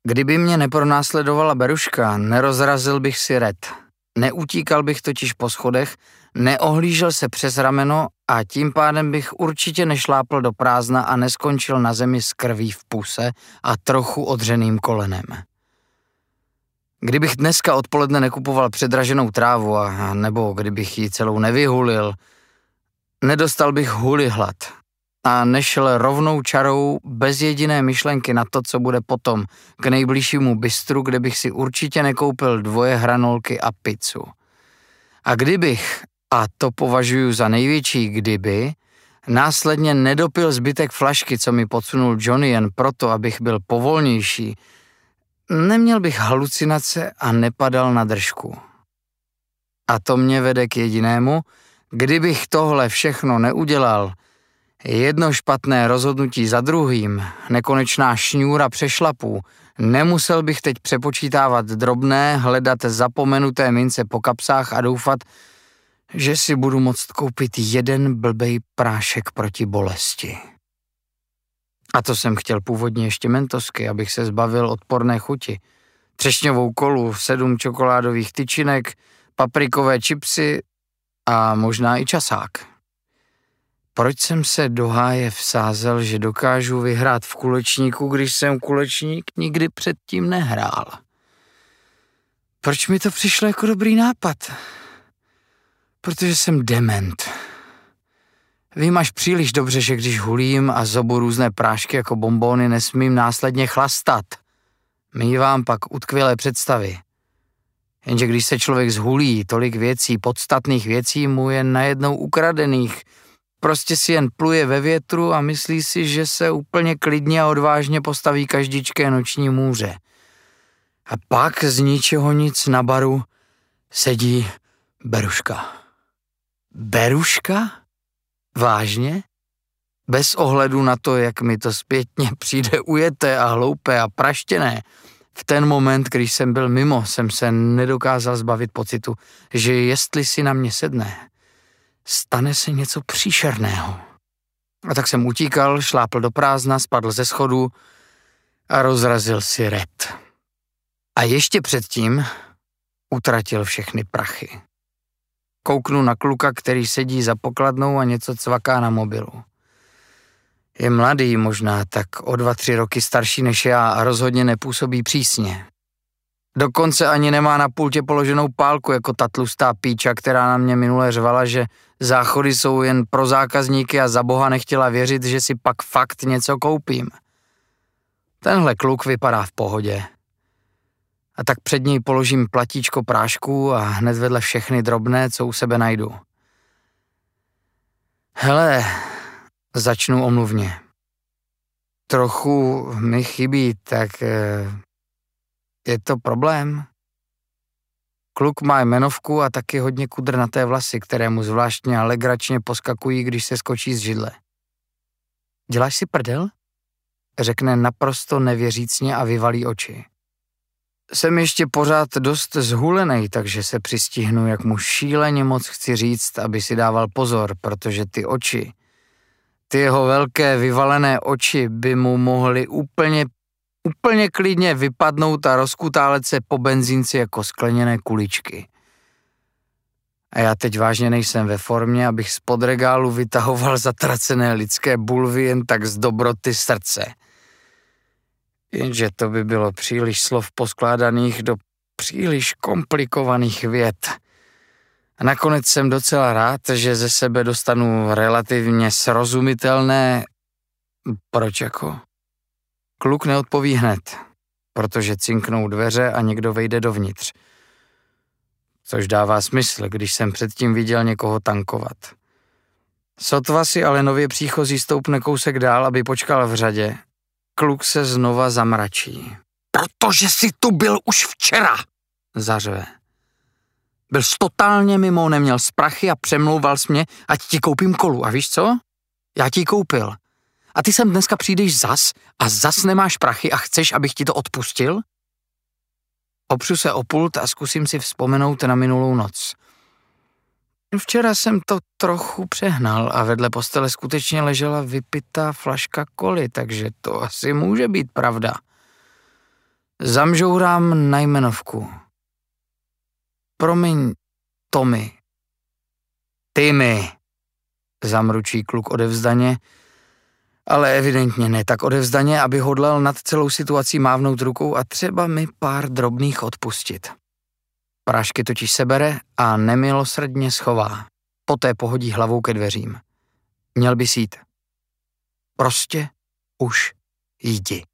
Kdyby mě nepronásledovala Beruška, nerozrazil bych si Red. Neutíkal bych totiž po schodech, neohlížel se přes rameno a tím pádem bych určitě nešlápl do prázdna a neskončil na zemi s krví v puse a trochu odřeným kolenem. Kdybych dneska odpoledne nekupoval předraženou trávu nebo kdybych ji celou nevyhulil, nedostal bych huli hlad a nešel rovnou čarou bez jediné myšlenky na to, co bude potom, k nejbližšímu bistru, kde bych si určitě nekoupil 2 hranolky a pizzu. A kdybych, a to považuji za největší kdyby, následně nedopil zbytek flašky, co mi podsunul Johnny jen proto, abych byl povolnější, neměl bych halucinace a nepadal na držku. A to mě vede k jedinému, kdybych tohle všechno neudělal, jedno špatné rozhodnutí za druhým, nekonečná šňůra přešlapů, nemusel bych teď přepočítávat drobné, hledat zapomenuté mince po kapsách a doufat, že si budu moct koupit jeden blbej prášek proti bolesti. A to jsem chtěl původně ještě mentosky, abych se zbavil odporné chuti. Třešňovou kolu, 7 čokoládových tyčinek, paprikové chipsy a možná i časák. Proč jsem se do háje vsázel, že dokážu vyhrát v kulečníku, když jsem kulečník nikdy předtím nehrál? Proč mi to přišlo jako dobrý nápad? Protože jsem dement. Vím až příliš dobře, že když hulím a zobu různé prášky jako bonbóny, nesmím následně chlastat. Mívám pak utkvělé představy. Jenže když se člověk zhulí, tolik věcí, podstatných věcí mu je najednou ukradených. Prostě si jen pluje ve větru a myslí si, že se úplně klidně a odvážně postaví každičké noční můře. A pak z ničeho nic na baru sedí Beruška. Beruška? Vážně? Bez ohledu na to, jak mi to zpětně přijde ujeté a hloupé a praštěné, v ten moment, když jsem byl mimo, jsem se nedokázal zbavit pocitu, že jestli si na mě sedne, stane se něco příšerného. A tak jsem utíkal, šlápl do prázdna, spadl ze schodu a rozrazil si Red. A ještě předtím utratil všechny prachy. Kouknu na kluka, který sedí za pokladnou a něco cvaká na mobilu. Je mladý možná, tak o 2-3 roky starší než já a rozhodně nepůsobí přísně. Dokonce ani nemá na pultě položenou pálku jako ta tlustá píča, která na mě minule řvala, že záchody jsou jen pro zákazníky a za boha nechtěla věřit, že si pak fakt něco koupím. Tenhle kluk vypadá v pohodě. A tak před něj položím platíčko prášků a hned vedle všechny drobné, co u sebe najdu. Hele, začnu omluvně. Trochu mi chybí, tak je to problém? Kluk má jmenovku a taky hodně kudrnaté vlasy, které mu zvláštně a legračně poskakují, když se skočí z židle. Děláš si prdel? Řekne naprosto nevěřícně a vyvalí oči. Jsem ještě pořád dost zhulenej, takže se přistihnu, jak mu šíleně moc chci říct, aby si dával pozor, protože ty oči, ty jeho velké vyvalené oči by mu mohly úplně klidně vypadnout a rozkutálet se po benzínci jako skleněné kuličky. A já teď vážně nejsem ve formě, abych spod regálu vytahoval zatracené lidské bulvy jen tak z dobroty srdce. Jenže to by bylo příliš slov poskládaných do příliš komplikovaných vět. A nakonec jsem docela rád, že ze sebe dostanu relativně srozumitelné... Proč jako? Kluk neodpoví hned, protože cinknou dveře a někdo vejde dovnitř. Což dává smysl, když jsem předtím viděl někoho tankovat. Sotva si ale nově příchozí stoupne kousek dál, aby počkal v řadě. Kluk se znova zamračí. Protože jsi tu byl už včera, zařve. Byl jsi totálně mimo, neměl sprachy a přemlouval jsi mě, ať ti koupím kolu. A víš co? Já ti ji koupil. A ty sem dneska přijdeš zas nemáš prachy a chceš, abych ti to odpustil? Opřu se o pult a zkusím si vzpomenout na minulou noc. Včera jsem to trochu přehnal a vedle postele skutečně ležela vypitá flaška koly, takže to asi může být pravda. Zamžourám na jmenovku. Promiň, Tommy. Timmy, zamručí kluk odevzdaně, ale evidentně ne tak odevzdaně, aby hodlal nad celou situací mávnout rukou a třeba mi pár drobných odpustit. Prášky totiž sebere a nemilosrdně schová. Poté pohodí hlavou ke dveřím. Měl bys jít. Prostě už jdi.